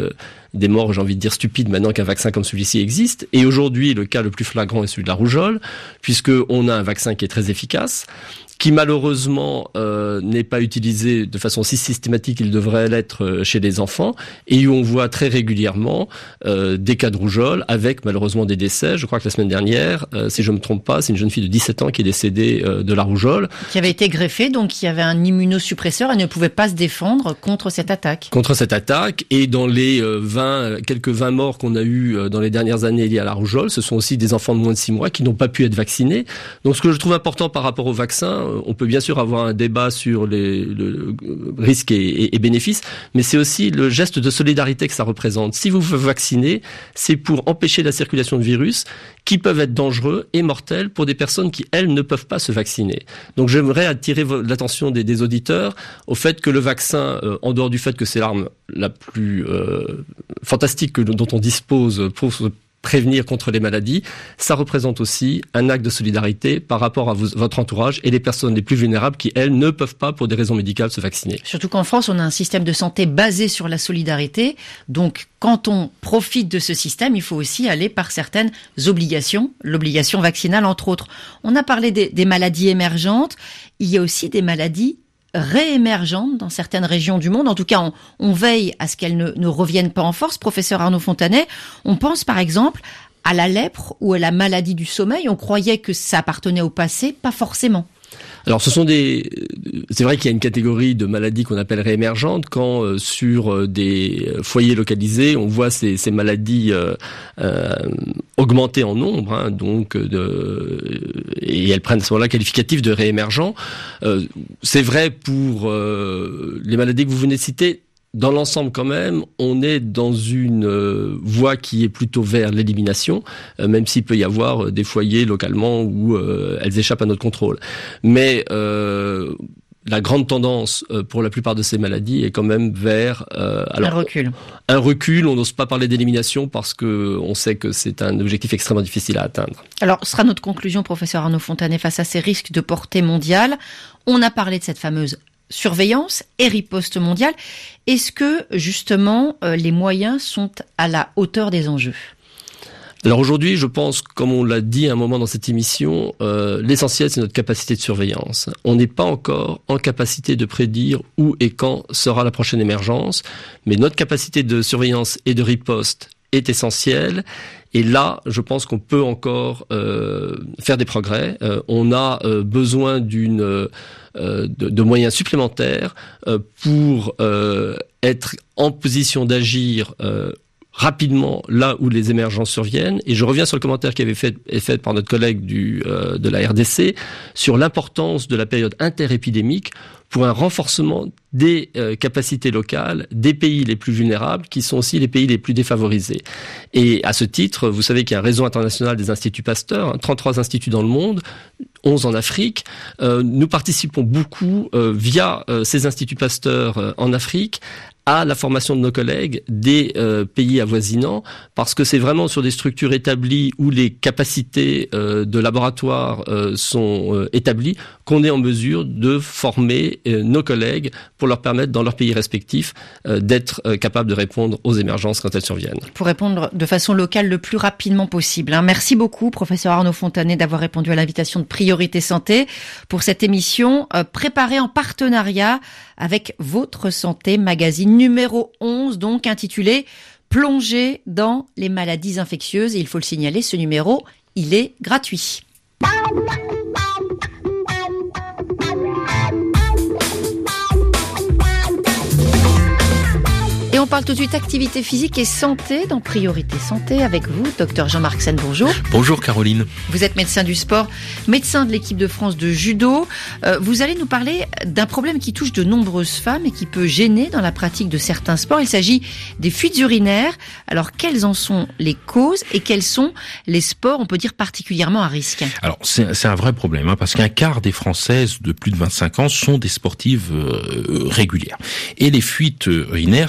des morts, j'ai envie de dire stupides, maintenant qu'un vaccin comme celui-ci existe. Et aujourd'hui, le cas le plus flagrant est celui de la rougeole, puisque on a un vaccin qui est très efficace, qui malheureusement euh, n'est pas utilisé de façon si systématique qu'il devrait l'être chez les enfants, et où on voit très régulièrement euh, des cas de rougeole avec malheureusement des décès. Je crois que la semaine dernière, euh, si je me trompe pas, c'est une jeune fille de dix-sept ans qui est décédée euh, de la rougeole. Qui avait été greffée, donc qui avait un immunosuppresseur et ne pouvait pas se défendre contre cette attaque. Contre cette attaque, et dans les euh, vingt, quelques vingt morts qu'on a eu euh, dans les dernières années liées à la rougeole, ce sont aussi des enfants de moins de six mois qui n'ont pas pu être vaccinés. Donc ce que je trouve important par rapport au vaccin, on peut bien sûr avoir un débat sur les le, le risques et, et, et bénéfices, mais c'est aussi le geste de solidarité que ça représente. Si vous vous vaccinez, c'est pour empêcher la circulation de virus qui peuvent être dangereux et mortels pour des personnes qui, elles, ne peuvent pas se vacciner. Donc j'aimerais attirer l'attention des, des auditeurs au fait que le vaccin, euh, en dehors du fait que c'est l'arme la plus euh, fantastique que, dont on dispose pour se prévenir contre les maladies, ça représente aussi un acte de solidarité par rapport à vous, votre entourage et les personnes les plus vulnérables qui, elles, ne peuvent pas, pour des raisons médicales, se vacciner. Surtout qu'en France, on a un système de santé basé sur la solidarité. Donc, quand on profite de ce système, il faut aussi aller par certaines obligations, l'obligation vaccinale, entre autres. On a parlé des, des maladies émergentes. Il y a aussi des maladies réémergentes dans certaines régions du monde. En tout cas, on, on veille à ce qu'elles ne, ne reviennent pas en force. Professeur Arnaud Fontanet, on pense par exemple à la lèpre ou à la maladie du sommeil. On croyait que ça appartenait au passé, pas forcément. Alors, ce sont des. C'est vrai qu'il y a une catégorie de maladies qu'on appelle réémergentes quand euh, sur euh, des foyers localisés, on voit ces, ces maladies euh, euh, augmenter en nombre, hein, donc de, et elles prennent à ce moment-là qualificatif de réémergent. Euh, c'est vrai pour euh, les maladies que vous venez de citer. Dans l'ensemble, quand même, on est dans une euh, voie qui est plutôt vers l'élimination, euh, même s'il peut y avoir euh, des foyers localement où euh, elles échappent à notre contrôle. Mais euh, la grande tendance euh, pour la plupart de ces maladies est quand même vers euh, alors, un recul. Un recul. On n'ose pas parler d'élimination parce que on sait que c'est un objectif extrêmement difficile à atteindre. Alors, ce sera notre conclusion, professeur Arnaud Fontanet, face à ces risques de portée mondiale. On a parlé de cette fameuse surveillance et riposte mondiale. Est-ce que, justement, euh, les moyens sont à la hauteur des enjeux ? Alors aujourd'hui, je pense, comme on l'a dit à un moment dans cette émission, euh, l'essentiel, c'est notre capacité de surveillance. On n'est pas encore en capacité de prédire où et quand sera la prochaine émergence, mais notre capacité de surveillance et de riposte est essentielle. Et là, je pense qu'on peut encore euh, faire des progrès. Euh, on a euh, besoin d'une euh, de, de moyens supplémentaires euh, pour euh, être en position d'agir euh, rapidement là où les émergences surviennent. Et je reviens sur le commentaire qui avait fait, est fait par notre collègue du, euh, de la R D C sur l'importance de la période interépidémique pour un renforcement des euh, capacités locales des pays les plus vulnérables, qui sont aussi les pays les plus défavorisés. Et à ce titre, vous savez qu'il y a un réseau international des instituts Pasteur, hein, trente-trois instituts dans le monde, onze en Afrique. Euh, nous participons beaucoup euh, via euh, ces instituts Pasteur euh, en Afrique à la formation de nos collègues des euh, pays avoisinants, parce que c'est vraiment sur des structures établies où les capacités euh, de laboratoire euh, sont euh, établies qu'on est en mesure de former euh, nos collègues pour leur permettre, dans leurs pays respectifs, euh, d'être euh, capables de répondre aux émergences quand elles surviennent. Pour répondre de façon locale le plus rapidement possible. Hein. Merci beaucoup, professeur Arnaud Fontanet, d'avoir répondu à l'invitation de Priorité Santé pour cette émission euh, préparée en partenariat avec Votre Santé, magazine numéro onze, donc intitulé « Plonger dans les maladies infectieuses ». Et il faut le signaler, ce numéro, il est gratuit. Et on parle tout de suite activité physique et santé dans Priorité Santé avec vous, docteur Jean-Marc Sen, bonjour. Bonjour Caroline. Vous êtes médecin du sport, médecin de l'équipe de France de judo. Euh, vous allez nous parler d'un problème qui touche de nombreuses femmes et qui peut gêner dans la pratique de certains sports. Il s'agit des fuites urinaires. Alors, quelles en sont les causes et quels sont les sports, on peut dire, particulièrement à risque ? Alors, c'est, c'est un vrai problème, hein, parce qu'un quart des Françaises de plus de vingt-cinq ans sont des sportives euh, régulières. Et les fuites urinaires, c'est une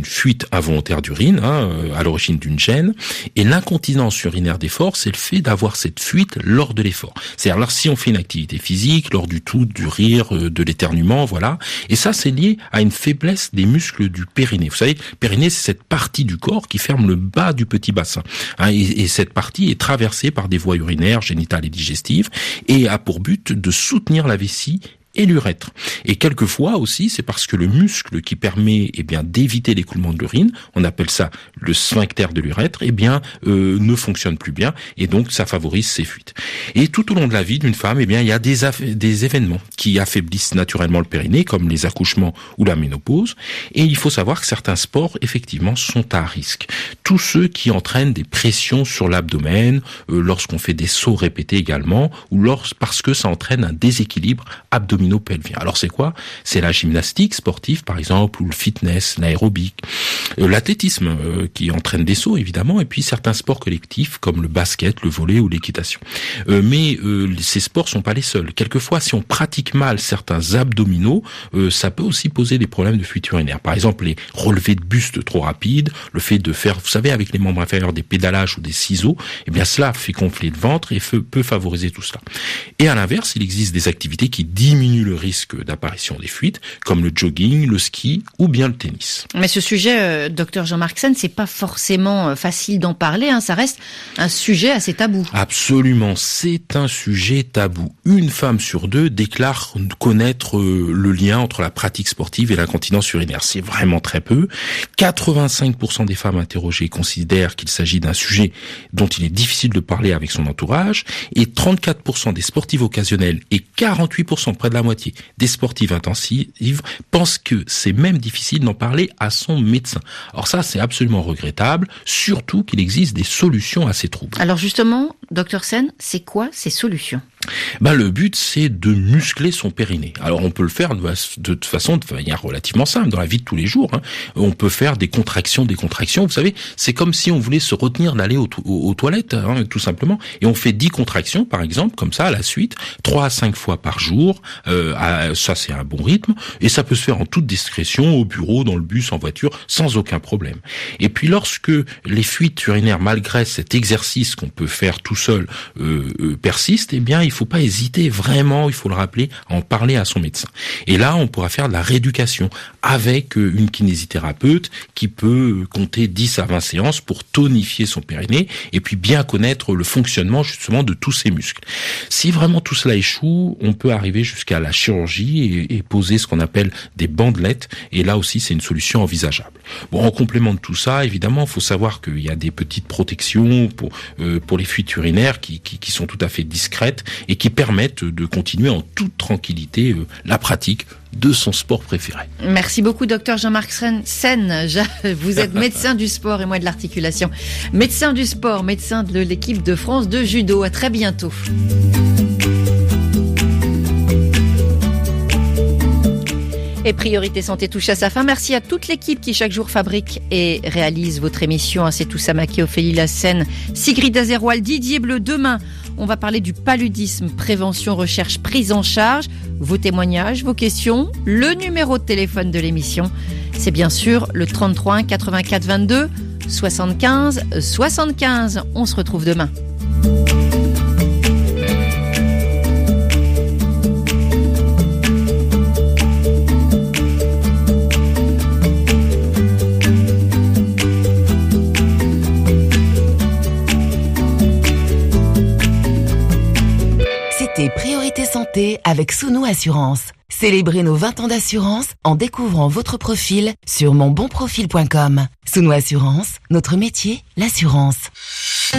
fuite involontaire d'urine, hein, à l'origine d'une gêne. Et l'incontinence urinaire d'effort, c'est le fait d'avoir cette fuite lors de l'effort. C'est-à-dire, alors, si on fait une activité physique, lors du tout, du rire, de l'éternuement, voilà. Et ça, c'est lié à une faiblesse des muscles du périnée. Vous savez, le périnée, c'est cette partie du corps qui ferme le bas du petit bassin. Hein, et, et cette partie est traversée par des voies urinaires, génitales et digestives, et a pour but de soutenir la vessie et l'urètre. Et quelquefois aussi, c'est parce que le muscle qui permet, eh bien, d'éviter l'écoulement de l'urine, on appelle ça le sphincter de l'urètre, eh bien, euh, ne fonctionne plus bien, et donc ça favorise ces fuites. Et tout au long de la vie d'une femme, eh bien, il y a des, aff- des événements qui affaiblissent naturellement le périnée, comme les accouchements ou la ménopause. Et il faut savoir que certains sports, effectivement, sont à risque. Tous ceux qui entraînent des pressions sur l'abdomen, euh, lorsqu'on fait des sauts répétés également, ou lors, parce que ça entraîne un déséquilibre abdominal. Alors c'est quoi ? C'est la gymnastique sportive par exemple, ou le fitness, l'aérobic, euh, l'athlétisme euh, qui entraîne des sauts évidemment, et puis certains sports collectifs comme le basket, le volley ou l'équitation. Euh, mais euh, ces sports sont pas les seuls. Quelquefois, si on pratique mal certains abdominaux, euh, ça peut aussi poser des problèmes de fuite urinaire. Par exemple, les relevés de buste trop rapides, le fait de faire, vous savez, avec les membres inférieurs des pédalages ou des ciseaux, eh bien cela fait gonfler le ventre et peut favoriser tout cela. Et à l'inverse, il existe des activités qui diminuent le risque d'apparition des fuites, comme le jogging, le ski ou bien le tennis. Mais ce sujet, euh, docteur Jean-Marc Sen, c'est pas forcément facile d'en parler, hein, ça reste un sujet assez tabou. Absolument, c'est un sujet tabou. Une femme sur deux déclare connaître euh, le lien entre la pratique sportive et l'incontinence urinaire. C'est vraiment très peu. quatre-vingt-cinq pour cent des femmes interrogées considèrent qu'il s'agit d'un sujet dont il est difficile de parler avec son entourage, et trente-quatre pour cent des sportives occasionnelles et quarante-huit pour cent, près de la moitié, des sportives intensives pensent que c'est même difficile d'en parler à son médecin. Alors ça, c'est absolument regrettable, surtout qu'il existe des solutions à ces troubles. Alors justement, docteur Sen, c'est quoi ces solutions ? Ben, le but, c'est de muscler son périnée. Alors, on peut le faire de, de toute façon, de manière relativement simple, dans la vie de tous les jours. Hein. On peut faire des contractions, des contractions. Vous savez, c'est comme si on voulait se retenir d'aller aux, aux, aux toilettes, hein, tout simplement. Et on fait dix contractions, par exemple, comme ça, à la suite, trois à cinq fois par jour. Euh, à, ça, c'est un bon rythme. Et ça peut se faire en toute discrétion, au bureau, dans le bus, en voiture, sans aucun problème. Et puis, lorsque les fuites urinaires, malgré cet exercice qu'on peut faire tout seul, euh, euh, persistent, eh bien, il faut pas hésiter, vraiment, il faut le rappeler, à en parler à son médecin. Et là, on pourra faire de la rééducation avec une kinésithérapeute qui peut compter dix à vingt séances pour tonifier son périnée et puis bien connaître le fonctionnement justement de tous ses muscles. Si vraiment tout cela échoue, on peut arriver jusqu'à la chirurgie et, et poser ce qu'on appelle des bandelettes, et là aussi c'est une solution envisageable. Bon, en complément de tout ça, évidemment, il faut savoir qu'il y a des petites protections pour euh, pour les fuites urinaires qui, qui qui sont tout à fait discrètes et qui permettent de continuer en toute tranquillité euh, la pratique de son sport préféré. Merci beaucoup, docteur Jean-Marc Sen. Vous êtes médecin du sport et moi de l'articulation. Médecin du sport, médecin de l'équipe de France de judo. À très bientôt. Et Priorité Santé touche à sa fin. Merci à toute l'équipe qui chaque jour fabrique et réalise votre émission. C'est tout Samaki, Ophélie Lassène, Sigrid Azerwal, Didier Bleu. Demain, on va parler du paludisme, prévention, recherche, prise en charge. Vos témoignages, vos questions, le numéro de téléphone de l'émission, c'est bien sûr le trente-trois un quatre-vingt-quatre vingt-deux soixante-quinze soixante-quinze. On se retrouve demain. C'était Priorité Santé avec Sounou Assurance. Célébrez nos vingt ans d'assurance en découvrant votre profil sur mon bon profil point com. Sounou Assurance, notre métier, l'assurance.